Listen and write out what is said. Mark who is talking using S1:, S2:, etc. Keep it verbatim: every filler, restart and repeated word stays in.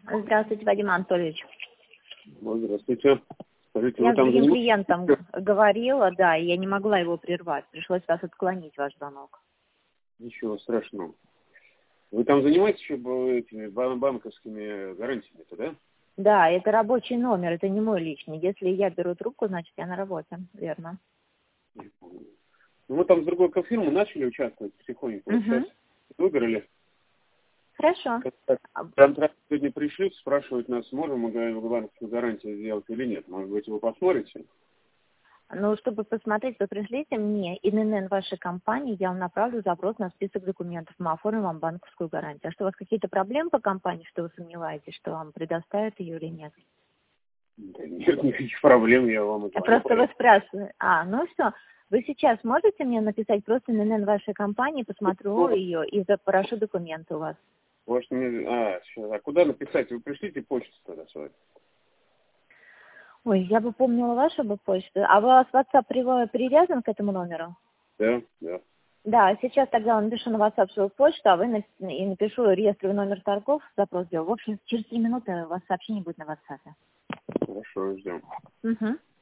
S1: Здравствуйте, Вадим Анатольевич.
S2: Ну, здравствуйте. Скажите,
S1: Я
S2: вы
S1: с
S2: там
S1: другим
S2: занимаетесь?
S1: клиентом говорила, да, и я не могла его прервать. Пришлось вас отклонить, ваш звонок.
S2: Ничего страшного. Вы там занимаетесь еще б- этими бан- банковскими гарантиями-то, да?
S1: Да, это рабочий номер, это не мой личный. Если я беру трубку, значит, я на работе, верно.
S2: Не помню. Ну, мы там с другой фирмой начали участвовать потихоньку. Вот сейчас
S1: Угу.
S2: выиграли.
S1: Хорошо.
S2: Как-
S1: А,
S2: Контракт сегодня пришли, спрашивают нас, можем мы га- банковскую гарантию сделать или нет. Может быть, вы посмотрите?
S1: Ну, чтобы посмотреть, вы пришлите мне и эн эн эн вашей компании, я вам направлю запрос на список документов. Мы оформим вам банковскую гарантию. А что, у вас какие-то проблемы по компании, что вы сомневаетесь, что вам предоставят ее или нет?
S2: Да нет, никаких проблем, я вам это
S1: Просто вы спрашиваете. А, ну что, вы сейчас можете мне написать просто эн эн эн вашей компании, посмотрю ее и запрошу документы у вас.
S2: Может, мне... А, сейчас, а куда написать? Вы пришлите почту тогда свою.
S1: Ой, я бы помнила вашу бы почту. А у вас WhatsApp при- привязан к этому номеру?
S2: Да, да.
S1: Да, сейчас тогда напишу на WhatsApp свою почту, а вы на- и напишу реестровый номер торгов, запрос сделаю. В общем, через три минуты у вас сообщение будет на WhatsApp.
S2: Хорошо, ждем.
S1: Угу.